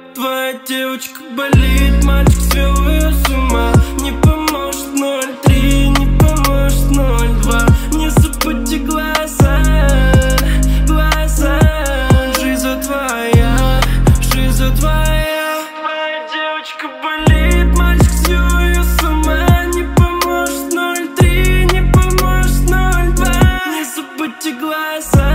Твоя девочка болит, мальчик свел ее с ума. Не поможет 0,3, не поможет 0,2. Не забудьте глаза, глаза. Жизнь твоя, жизнь твоя. Твоя девочка болит, мальчик свел ее с ума. Не поможет 0,3, не поможет 0,2. Не забудьте глаза.